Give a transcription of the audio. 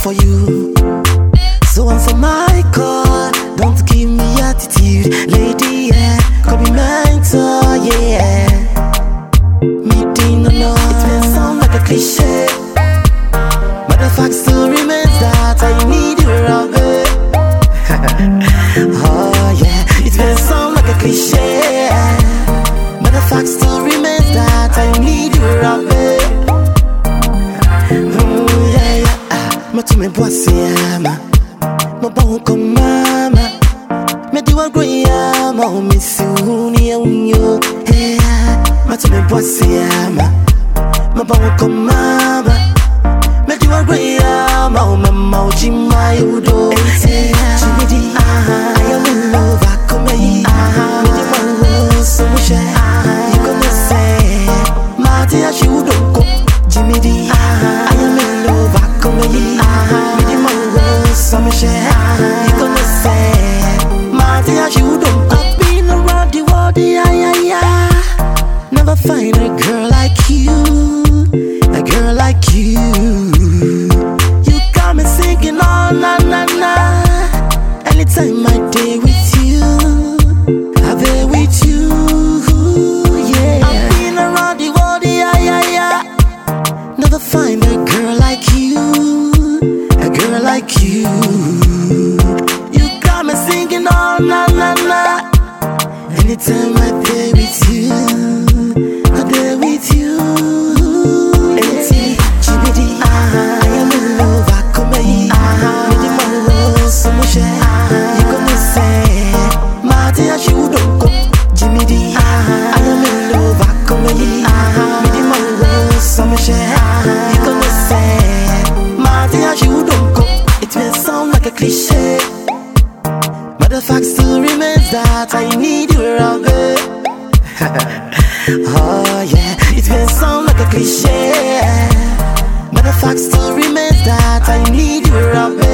for you. So answer my call, don't give me attitude, lady, yeah. Call me mentor, yeah. Meeting or not, it may sound like a cliche, but the fact still remains that I need you, Robert. Oh yeah, it may sound like a cliche, but the fact still remains that I need you, Robert. Yeah, yeah. Matume bossy, ama. Mabonko mama. Mediwa groya, ma umisuni ya unyo. Hey, matume bossy, ama. Mabonko mama. Mediwa groya, ma umema ujima yudo. Hey, Jimmy, I am in love, I come here. Mediwa love, so much. You gonna say, Marty, I should go. Jimmy D, I am in love, I come here. Mediwa love, so much. You gonna say, Marty, I should go. I've been around the world, yeah, yeah, yeah. Never find a girl like you, a girl like you. You got me singing all na na na. Anytime I day with you, I'm there with you, yeah. I've been around the world, yeah, yeah, yeah. Never find a girl like you, a girl like you. You got me singing all na na na. Anytime I day with you, I'm there with you. Jimmy D, I am in love, I come here. Made my love so much. You gonna say, Marty, I should go. Jimmy D, I am in love, I come here. Made my love so much. You gonna say, Marty, I should go. It may sound like a cliche, but the fact still remains that I need you, Robert. Oh yeah, it may sound like a cliche, but the fact still remains that I need you, Robert.